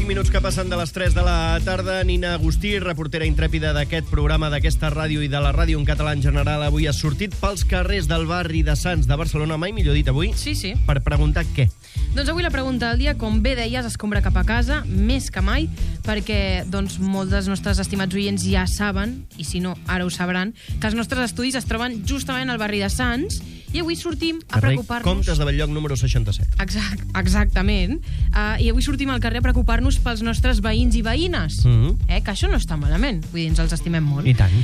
minuts que passen de les 3 de la tarda. Nina Agustí, reportera intrèpida d'aquest programa, d'aquesta ràdio i de la ràdio en català en general, avui ha sortit pels carrers del barri de Sants de Barcelona, mai millor dit avui, Sí. per preguntar què? Doncs avui la pregunta del dia, com bé deies, escombra cap a casa, més que mai, perquè molts dels nostres estimats oients ja saben, i si no, ara ho sabran, que els nostres estudis es troben justament al barri de Sants, i avui sortim a preocupar-nos... Comtes de Belllloc, número 67. Exactament. I avui sortim al carrer a preocupar-nos pels nostres veïns i veïnes. Que això no està malament. Vull dir, ens els estimem molt. I tant.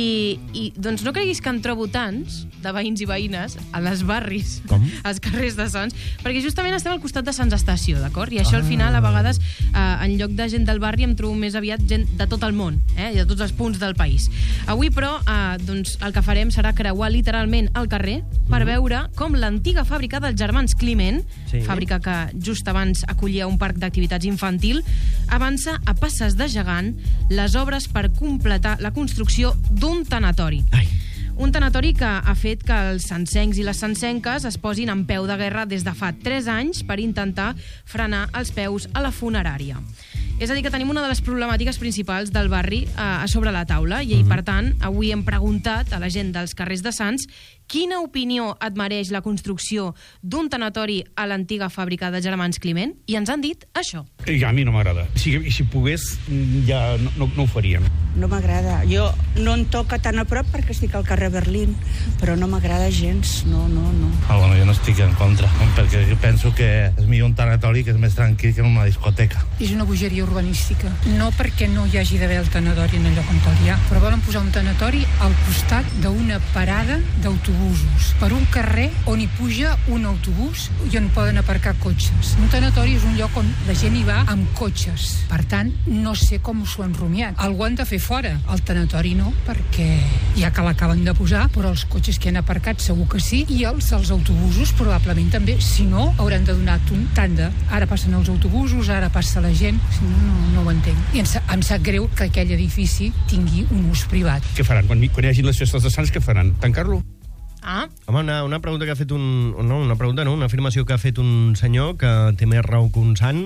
I doncs no creguis que en trobo tants de veïns i veïnes a les barris, als carrers de Sants, perquè justament estem al costat de Sants Estació, d'acord? I això al final, a vegades, en lloc de gent del barri, em trobo més aviat gent de tot el món, i de tots els punts del país. Avui, però, el que farem serà creuar literalment el carrer per veure com l'antiga fàbrica dels germans Climent, fàbrica que just abans acollia un parc d'activitats infantil, avança a passes de gegant les obres per completar la construcció d'un tanatori. Un tanatori que ha fet que els sancencs i les sancenques es posin en peu de guerra des de fa 3 anys per intentar frenar els peus a la funerària. És a dir, que tenim una de les problemàtiques principals del barri a sobre la taula i, per tant, avui hem preguntat a la gent dels carrers de Sants quina opinió et mereix la construcció d'un tanatori a l'antiga fàbrica de germans Climent, i ens han dit això. A mi no m'agrada. I si pogués, ja no ho faríem. No m'agrada. Jo no em toca tan a prop perquè estic al carrer Berlín, però no m'agrada gens, no. Bueno, jo no estic en contra, perquè jo penso que és millor un tanatori que és més tranquil que una discoteca. És una bogeria urbanística. No perquè no hi hagi d'haver el tanatori en allò on hi ha, però volen posar un tanatori al costat d'una parada d'autobusos, per un carrer on hi puja un autobús i on poden aparcar cotxes. Un tanatori és un lloc on la gent hi va amb cotxes. Per tant, no sé com s'ho han rumiat. Algú han de fer fora. El tanatori no, perquè ja que l'acaben de posar, però els cotxes que han aparcat segur que sí, i els autobusos probablement també. Si no, hauran de donar un tanda. Ara passen els autobusos, ara passa la gent. Si no ho entenc. I em sap greu que aquell edifici tingui un ús privat. Què faran? Quan hi hagi les festes de Sants, què faran? Tancar-lo? Home, una pregunta que ha fet una afirmació que ha fet un senyor que té més raó que un sant.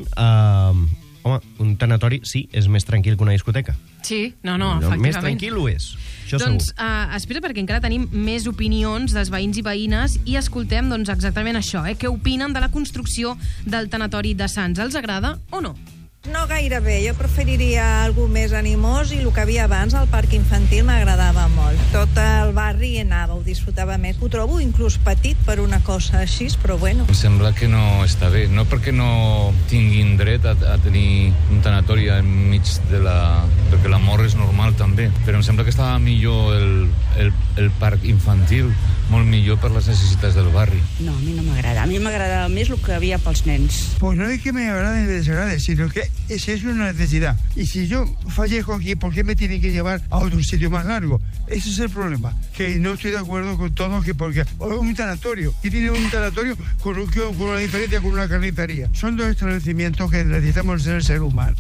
Home, un tanatori, sí, és més tranquil que una discoteca. Sí, no, efectivament. Més tranquil ho és, això doncs, segur. Espera, perquè encara tenim més opinions dels veïns i veïnes i escoltem exactament això, què opinen de la construcció del tanatori de Sants. Els agrada o no? No gaire bé, jo preferiria algú més animós, i el que havia abans, el parc infantil, m'agradava molt. Tot el barri hi anava, ho disfrutava més. Ho trobo inclús petit per una cosa així, però bueno. Em sembla que no està bé, no perquè no tinguin dret a tenir un tanatori enmig de la... perquè la mort és normal també, però em sembla que estava millor el parc infantil, molt millor per les necessitats del barri. No, a mi no m'agrada. A mi m'agrada més el que havia pels nens. Pues no es que me agrade ni me desagrade, sino que esa es una necesidad. Y si yo fallezco aquí, ¿por qué me tienen que llevar a otro sitio más largo? Ese es el problema. Que no estoy de acuerdo con todos, que porque un tanatorio, y tiene un tanatorio con una diferencia con una carnicería. Son dos establecimientos que necesitamos en el ser humano.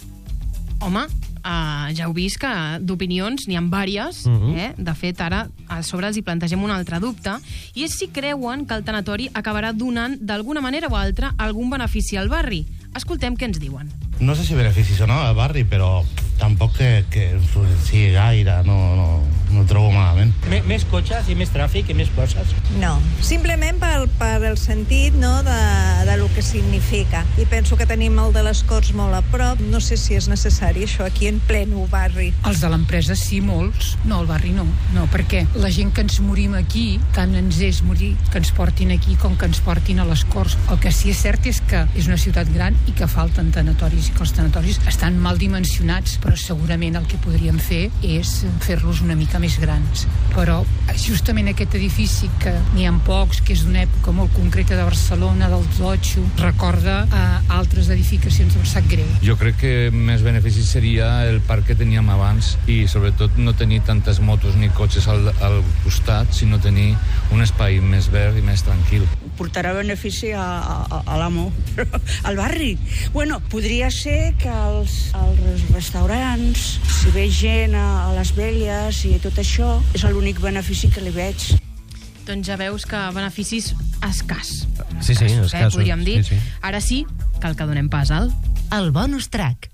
Home, ja heu vist que d'opinions n'hi ha vàries. De fet, ara a sobre els hi plantegem un altre dubte, i és si creuen que el tanatori acabarà donant d'alguna manera o altra algun benefici al barri. Escoltem què ens diuen. No sé si beneficis o no al barri, però tampoc que influenciï gaire, no ho trobo malament. Més cotxes i més tràfic i més coses. No, simplement per el sentit, no, de lo que significa. I penso que tenim el de les Corts molt a prop. No sé si és necessari això aquí en pleno barri. Els de l'empresa sí, molts. No, el barri no. No, perquè la gent que ens morim aquí, tant ens és morir que ens portin aquí com que ens portin a les Corts. El que sí és cert és que és una ciutat gran i que falten tanatoris, i que els tanatoris estan mal dimensionats, però segurament el que podríem fer és fer-los una mica més grans. Però justament aquest edifici, que n'hi ha pocs, que és d'una època molt concreta de Barcelona, del Totxo, recorda altres edificacions, em sap greu. Jo crec que més benefici seria el parc que teníem abans, i sobretot no tenir tantes motos ni cotxes al costat, sinó tenir un espai més verd i més tranquil. Portarà benefici a l'amo, però al barri. Bueno, podria ser que els restaurants, si ve gent a les velles i tot això, és l'únic benefici que li veig. Doncs ja veus que beneficis escàs. Sí, escassos. Podríem dir. Sí. Ara sí, cal que donem pas al el bonus track.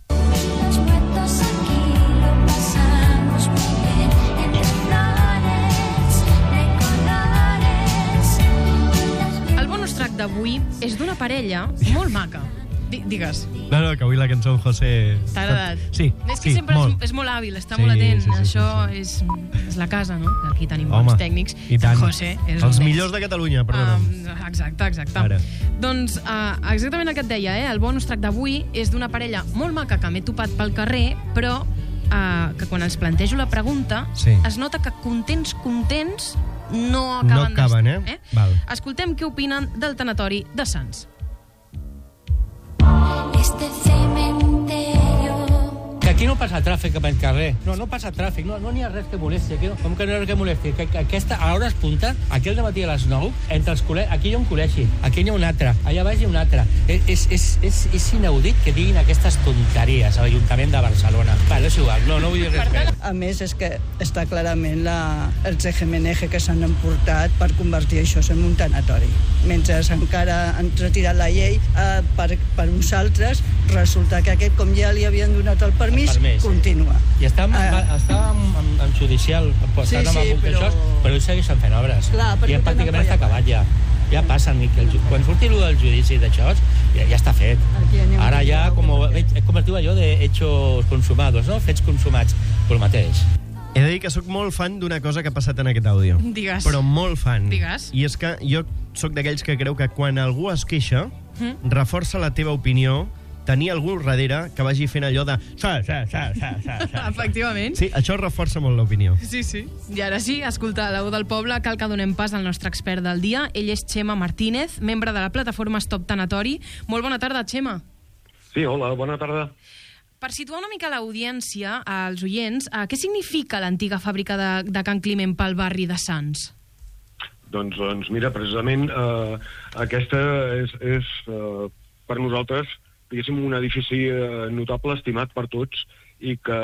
El bonus track d'avui és d'una parella molt maca. Digues. No, que avui la cançó en José... T'ha agradat? Sí, és que sempre és molt hàbil, està molt atent. Això és la casa, no? Aquí tenim bons tècnics. I tant. El José és els millors de Catalunya, perdona'm. Exacte. Ara. Doncs exactament el que et deia, el bonus track d'avui és d'una parella molt maca que m'he topat pel carrer, però que quan els plantejo la pregunta es nota que contents no acaben d'estar. Val. Escoltem què opinen del tanatori de Sants. Este cementerio. Que aquí no passa tràfic pel carrer. No passa tràfic, no n'hi ha res que molesti. Com que no hi ha res que molesti? Que aquesta, a hores punta, aquí al dematí a les 9, entre els col·legis, aquí hi ha un col·legi, aquí hi ha un altre, allà baix hi ha un altre. És inaudit que diguin aquestes tonteries a l'Ajuntament de Barcelona. Vale, és igual, no vull dir res més. A més, és que està clarament el CGMNG que s'han emportat per convertir això en un tanatori. Mentre encara han retirat la llei per uns altres, resulta que aquest, com ja li havien donat el permís, continua. I està en judicial, però ells segueixen fent obres. Clar, i pràcticament està acabat ja. Ja passen, quan surti del judici d'això, ja està fet. Ara ja, com es diu allò de hechos consumados, no? Fets consumats, pel mateix. He de dir que sóc molt fan d'una cosa que ha passat en aquest àudio. Digues. Però molt fan. Digues. I és que jo sóc d'aquells que creu que quan algú es queixa, reforça la teva opinió tenir algú darrere que vagi fent allò de... Efectivament. Sí, això reforça molt l'opinió. Sí. I ara sí, escolta, la veu del poble, cal que donem pas al nostre expert del dia. Ell és Xema Martínez, membre de la plataforma Stop Tanatori. Molt bona tarda, Xema. Sí, hola, bona tarda. Per situar una mica l'audiència, als oients, què significa l'antiga fàbrica de Can Climent pel barri de Sants? Doncs mira, precisament aquesta és per nosaltres, diguéssim, un edifici notable, estimat per tots, i que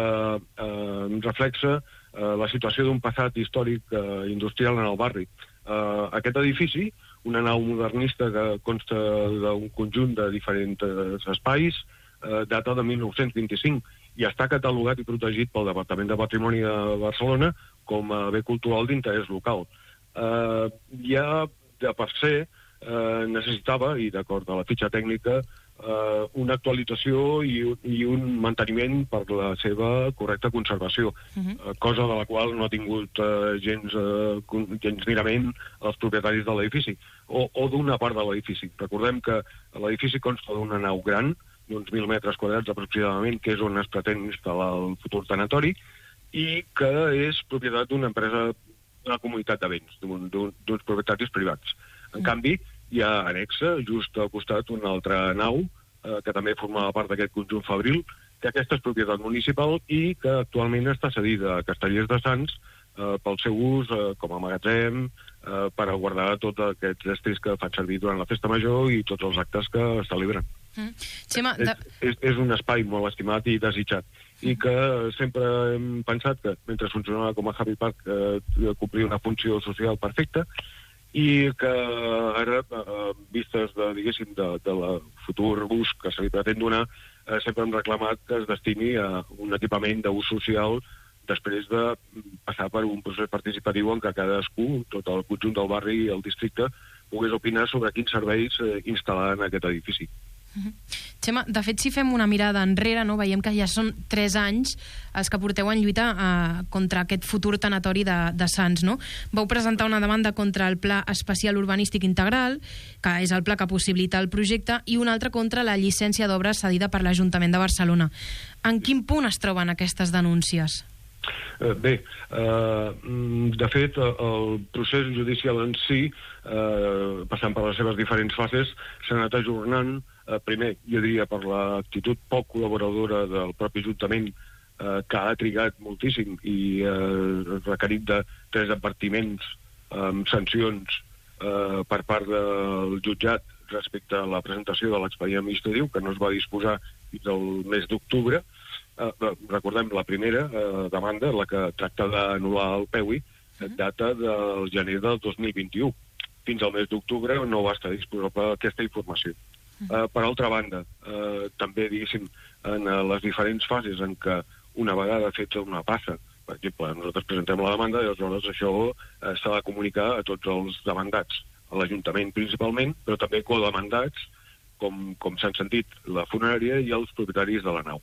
reflexa la situació d'un passat històric industrial en el barri. Aquest edifici, una nau modernista que consta d'un conjunt de diferents espais, data de 1925 i està catalogat i protegit pel Departament de Patrimoni de Barcelona com a bé cultural d'interès local. Ja de per ser necessitava, i d'acord a la fitxa tècnica, una actualització i un manteniment per la seva correcta conservació, cosa de la qual no ha tingut gens mirament els propietaris de l'edifici, o d'una part de l'edifici. Recordem que l'edifici consta d'una nau gran, d'uns 1.000 metres quadrats aproximadament, que és on es pretén instal·lar el futur tanatori, i que és propietat d'una empresa, d'una comunitat de béns, d'uns propietaris privats. En canvi, hi ha anexa, just al costat, una altra nau, que també formava part d'aquest conjunt fabril, que aquesta és propietat municipal i que actualment està cedida a Castellers de Sants pel seu ús com a magatzem, per a guardar tots aquests estris que fan servir durant la festa major i tots els actes que es celebren. És un espai molt estimat i desitjat, i que sempre hem pensat que mentre funcionava com a Happy Park complia una funció social perfecta, i que ara, vistes de la futur ús que se li pretén donar, sempre hem reclamat que es destini a un equipament d'ús social després de passar per un procés participatiu en què cadascú, tot el conjunt del barri i el districte, pogués opinar sobre quins serveis instal·lar en aquest edifici. Xema, de fet, si fem una mirada enrere, no, veiem que ja són 3 anys els que porteu en lluita contra aquest futur tanatori de Sants, no? Vau presentar una demanda contra el Pla Especial Urbanístic Integral, que és el pla que possibilita el projecte, i una altra contra la llicència d'obres cedida per l'Ajuntament de Barcelona. En quin punt es troben aquestes denúncies? Bé, de fet, el procés judicial en si, passant per les seves diferents fases, s'ha anat ajornant, primer, jo diria, per l'actitud poc col·laboradora del propi Ajuntament, que ha trigat moltíssim i requerit de 3 advertiments amb sancions per part del jutjat respecte a la presentació de l'expedient administratiu, que no es va disposar fins al mes d'octubre. Recordem, la primera demanda, la que tracta d'anul·lar el PEUI, data del gener del 2021. Fins al mes d'octubre no va estar disponible aquesta informació. Per altra banda, també, diguéssim, en les diferents fases en què una vegada feta una passa, per exemple, nosaltres presentem la demanda i aleshores això s'ha de comunicar a tots els demandats, a l'Ajuntament principalment, però també codemandats, com s'han sentit, la funerària i els propietaris de la nau.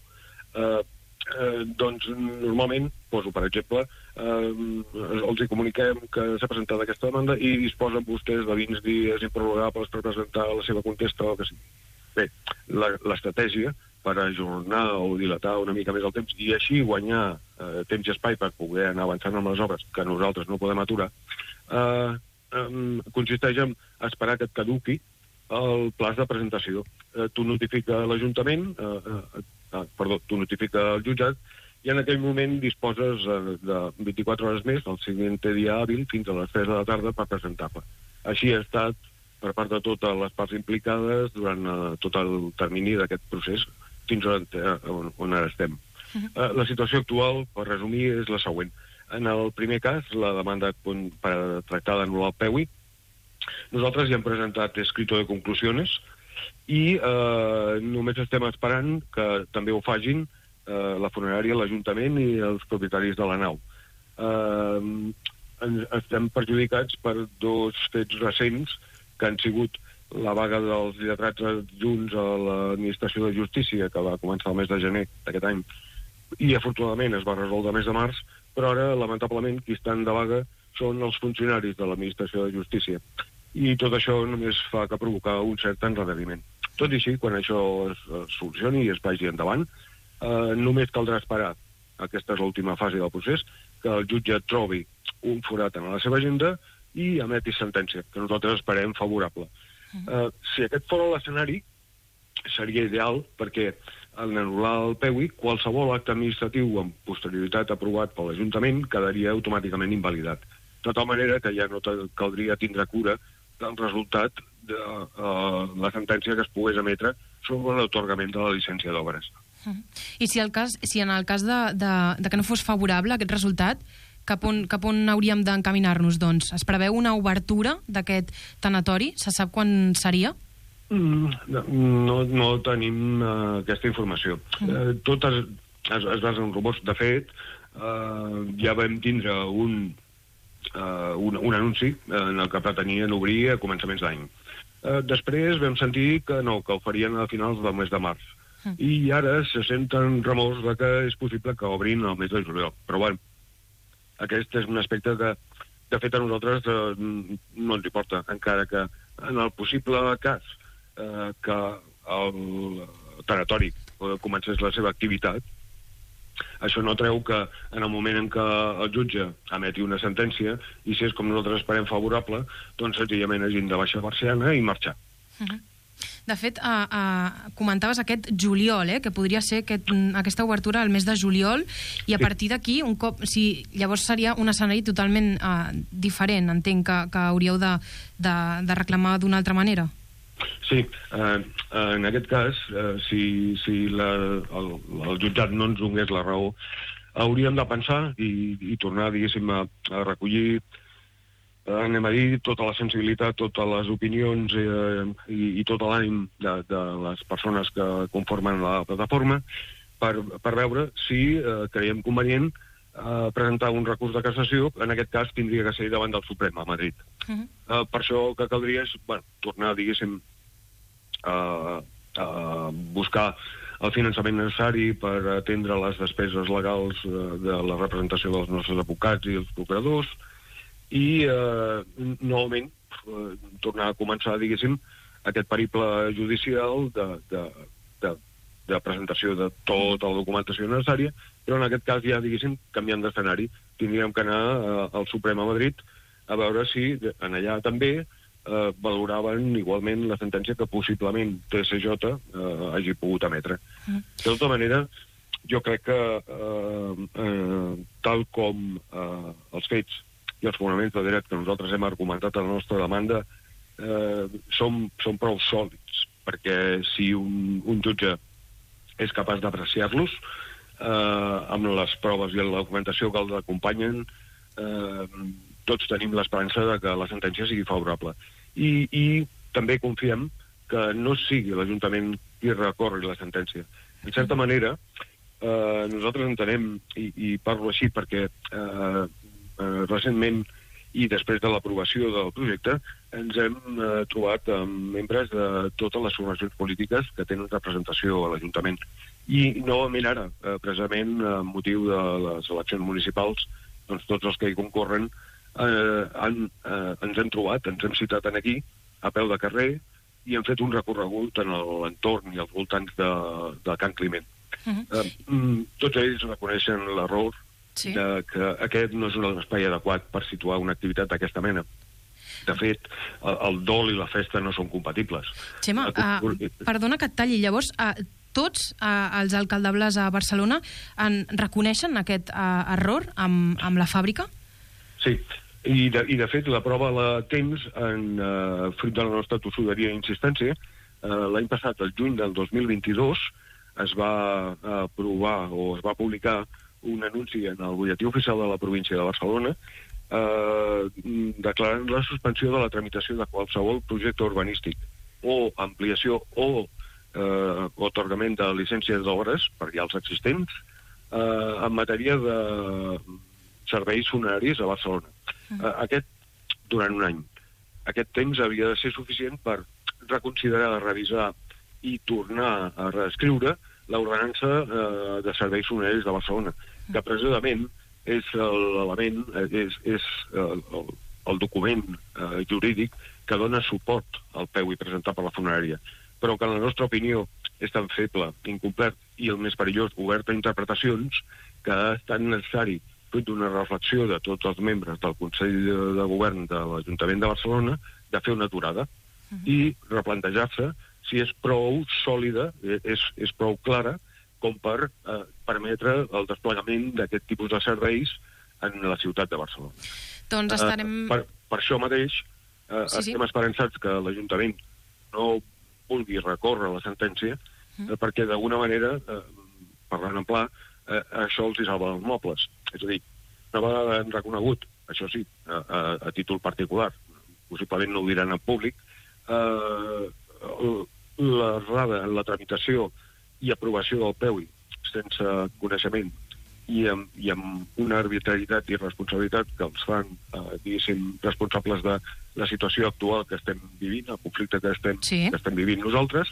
Doncs normalment, poso per exemple, els hi comuniquem que s'ha presentat aquesta demanda i disposen vostès de 20 dies improrrogables per presentar la seva contesta o el que sigui. Bé, l'estratègia per ajornar o dilatar una mica més el temps i així guanyar temps i espai per poder anar avançant amb les obres que nosaltres no podem aturar, consisteix en esperar que et caduqui el plaç de presentació. Tu notifica l'Ajuntament, tu notifica el jutjat, i en aquell moment disposes de 24 hores més, el següent dia hàbil, fins a les 3 de la tarda per presentar-la. Així ha estat per part de totes les parts implicades durant tot el termini d'aquest procés, fins on ara estem. La situació actual, per resumir, és la següent. En el primer cas, la demanda per tractar d'anul·lar el PEWI, nosaltres ja hem presentat escrito de conclusiones i només estem esperant que també ho facin la funerària, l'Ajuntament i els propietaris de la nau. Estem perjudicats per dos fets recents que han sigut la vaga dels lletrats adjunts a l'Administració de Justícia, que va començar el mes de gener d'aquest any, i afortunadament es va resoldre el mes de març, però ara, lamentablement, qui estan de vaga són els funcionaris de l'Administració de Justícia. I tot això només fa que provocar un cert endarreriment. Tot i així, quan això es solucioni i es vagi endavant, només caldrà esperar, aquesta és l'última fase del procés, que el jutge trobi un forat en la seva agenda i emeti sentència, que nosaltres esperem favorable. Si aquest fos l'escenari, seria ideal perquè en anul·lar el PEWI, qualsevol acte administratiu amb posterioritat aprovat per l'Ajuntament quedaria automàticament invalidat. De tal manera que ja no caldria tindre cura del resultat de la sentència que es pogués emetre sobre l'atorgament de la llicència d'obres. I si en el cas de que no fos favorable aquest resultat, cap on hauríem d'encaminar-nos, doncs? Es preveu una obertura d'aquest tanatori? Se sap quan seria? No tenim aquesta informació. Tot es basa en rumors. De fet, ja vam tindre un anunci en el que pretenien obrir a començaments d'any. Després vam sentir que no, que ho farien a finals del mes de març. I ara se senten remors de que és possible que obrin el mes de juliol. Però bueno, aquest és un aspecte que, de fet, a nosaltres no ens importa, encara que en el possible cas que el tanatori comencés la seva activitat, això no treu que en el moment en què el jutge emeti una sentència, i si és com nosaltres esperem favorable, doncs senzillament hagin de baixar persiana i marxar. De fet, comentaves aquest juliol, que podria ser aquesta obertura al mes de juliol, i a partir d'aquí, llavors seria un escenari totalment diferent, entenc que hauríeu de reclamar d'una altra manera. Sí, en aquest cas, si el jutjat no ens donés la raó, hauríem de pensar i tornar, diguéssim, a recollir, anem a dir, tota la sensibilitat, totes les opinions i tot l'ànim de les persones que conformen la plataforma per veure si creiem convenient presentar un recurs de cassació. En aquest cas tindria que ser davant del Suprem a Madrid. Per això el que caldria és tornar, diguéssim, a buscar el finançament necessari per atendre les despeses legals de la representació dels nostres advocats i els procuradors i novament tornar a començar, diguéssim, aquest periple judicial de presentació de tota la documentació necessària, però en aquest cas ja, diguéssim, canviant d'escenari, tindríem que anar al Suprem a Madrid a veure si en allà també valoraven igualment la sentència que possiblement TSJ hagi pogut emetre. De tota manera, jo crec que tal com els fets i els fonaments de dret que nosaltres hem argumentat a la nostra demanda són prou sòlids, perquè si un jutge és capaç d'apreciar-los amb les proves i la documentació que els acompanyen, tots tenim l'esperança de que la sentència sigui favorable. I també confiem que no sigui l'Ajuntament qui recorri la sentència. En certa manera, nosaltres entenem, i parlo així perquè recentment i després de l'aprovació del projecte ens hem trobat amb membres de totes les formacions polítiques que tenen representació a l'Ajuntament. I novament ara, precisament amb motiu de les eleccions municipals, doncs tots els que hi concorren ens hem trobat, ens hem citat aquí, a peu de carrer, i hem fet un recorregut en l'entorn i als voltants de Can Climent. Tots ells reconeixen l'error de que aquest no és un espai adequat per situar una activitat d'aquesta mena. De fet, el dol i la festa no són compatibles. Xema, perdona que et talli. Llavors, tots els alcaldables a Barcelona reconeixen aquest error amb la fàbrica? Sí, i de fet la prova la tens fruit de la nostra tossuderia i insistència. L'any passat, el juny del 2022, es va aprovar o es va publicar un anunci en el butlletí oficial de la província de Barcelona declarant la suspensió de la tramitació de qualsevol projecte urbanístic o ampliació o atorgament de llicències d'obres per vials existents en matèria de serveis funeraris a Barcelona. Durant un any. Aquest temps havia de ser suficient per reconsiderar, revisar i tornar a reescriure l'ordenança de serveis funeraris de Barcelona, que precisament és l'element, és el document jurídic que dona suport al PEUI presentat per la funerària, però que en la nostra opinió és tan feble, incomplet i el més perillós, obert a interpretacions, que és tan necessari, fruit d'una reflexió de tots els membres del Consell de Govern de l'Ajuntament de Barcelona, de fer una aturada i replantejar-se si és prou sòlida, és prou clara, com per permetre el desplegament d'aquest tipus de serveis en la ciutat de Barcelona. Doncs estarem... Per això mateix estem esperançats que l'Ajuntament no vulgui recórrer la sentència, perquè d'alguna manera, parlant en pla, això els hi salva els mobles. És a dir, una vegada han reconegut, això sí, a títol particular, possiblement no ho diran en públic, l'errada en la tramitació i aprovació del PEUI sense coneixement i amb una arbitrarietat i responsabilitat que els fan, diguéssim, responsables de la situació actual que estem vivint, el conflicte que estem vivint nosaltres,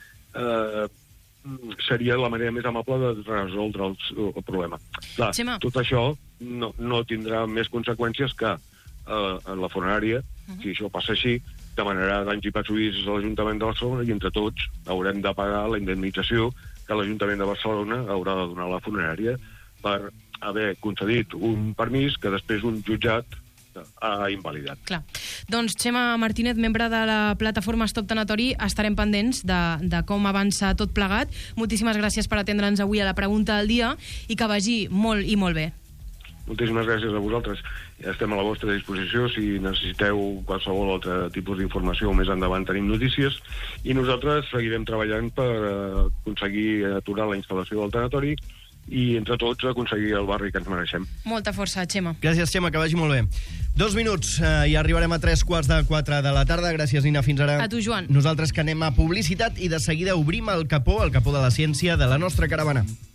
seria la manera més amable de resoldre el problema. Clar, tot això no tindrà més conseqüències que en la funerària, si això passa així, demanarà danys i perjudicis a l'Ajuntament de Barcelona i entre tots haurem de pagar la indemnització que l'Ajuntament de Barcelona haurà de donar a la funerària per haver concedit un permís que després un jutjat ha invalidat. Clar. Doncs Xema Martínez, membre de la plataforma Stop Tanatori, estarem pendents de com avança tot plegat. Moltíssimes gràcies per atendre'ns avui a la pregunta del dia i que vagi molt i molt bé. Moltíssimes gràcies a vosaltres. Estem a la vostra disposició si necessiteu qualsevol altre tipus d'informació. Més endavant tenim notícies i nosaltres seguirem treballant per aconseguir aturar la instal·lació del tanatori i entre tots aconseguir el barri que ens mereixem. Molta força, Xema. Gràcies, Xema, que vagi molt bé. 2 minuts i arribarem a 3:45 de la tarda. Gràcies, Nina, fins ara. A tu, Joan. Nosaltres que anem a publicitat i de seguida obrim el capó de la ciència de la nostra caravana.